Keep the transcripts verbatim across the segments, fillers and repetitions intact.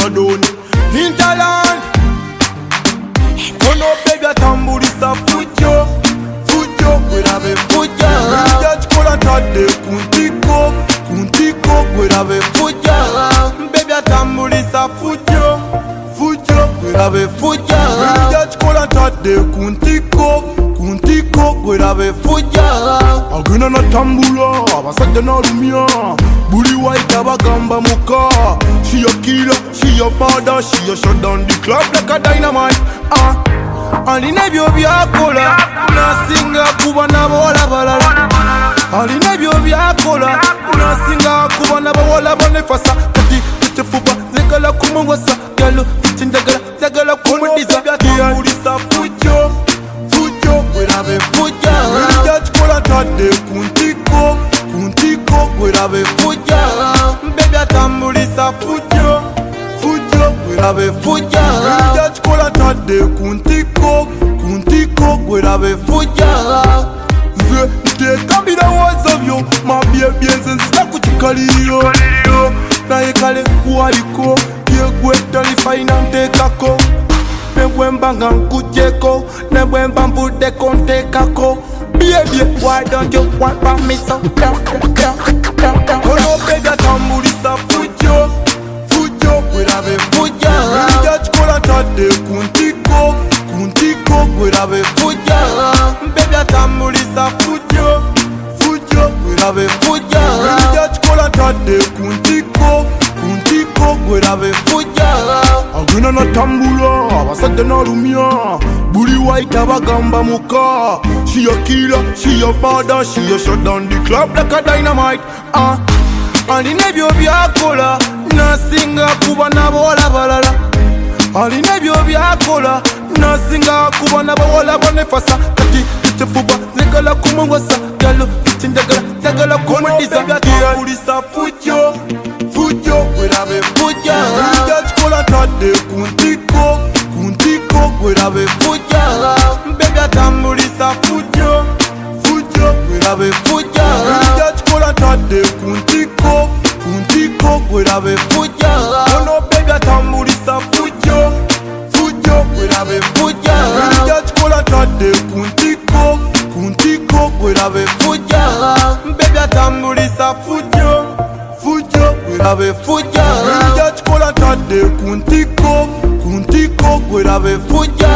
done. Hinterland. Kono baby tambulisa fujo, fujo gwerabe fuja. Judge kola tade kuntiko, kuntiko gwerabe fuja. Baby tambulisa fujo, fujo gwerabe fuja. Judge kola tade kuntiko, kuntiko gwerabe fuja. Agina na tambula, abasajja na lumya. Buli white abagamba muka. She a killer, she a murder, she a shut down the club like a dynamite. Ah. Alina byo byakola nasinga kuba nabola balala. Alina byo byakola nasinga kuba nabola bonefasa. Kati tefuba zegala kumwasa galo fitindagala dagala kumudiza byatambulisa fujo, fujo gwerabe fuja. Judge kola tade kuntiko, kuntiko gwerabe fuja. Baby atambulisa fujo, fujo gwerabe fuja. Judge kola tade kuntiko, kuntiko gwerabe fuja. Ze ntekambira words of you, my baby nze nzita kuchikaliro. Naye kale waliko yegwe talifina ntekako. Nebwemba nga nkujeko, nebwemba mbudeko ntekako. Baby, why don't you want for me so? Kono baby atambulisa fujo, fujo gwerabe fuja. Judge kola tade kuntiko, kuntiko gwerabe fuja. Baby atambulisa fujo, fujo gwerabe fuja. Judge kola tade kuntiko, kuntiko gwerabe fuja. Agina na tambula, abasajja na lumya. Buli white abagamba muka. She a killer, she a murder, she a shut down the club like a dynamite. Ah, alina byo byakola nasinga kuba nabola balala. Alina byo byakola nasinga kuba nabola bonefasa. Kati tefuba zegala kumwasa galo fitindagala dagala kumudiza byatambulisa fujo, fujo gwerabe fuja. Judge kola tade kuntiko, kuntiko gwerabe fuja. Baby atambulisa fujo, fujo gwerabe fuja. Judge kola tade kuntiko, kuntiko gwerabe fuja. Kono baby atambulisa fujo, fujo gwerabe fuja. Judge kola tade kuntiko, kuntiko gwerabe fuja. Baby atambulisa fujo, fujo gwerabe fuja. Judge kola tade kuntiko, kuntiko gwerabe fuja.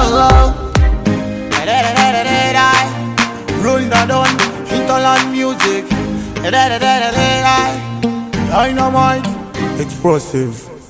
Rolling down Hinterland music. Dynamite explosive.